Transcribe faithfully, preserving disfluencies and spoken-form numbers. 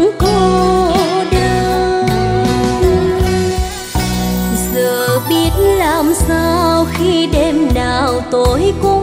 cô đơn. Giờ biết làm sao khi đêm nào tôi cô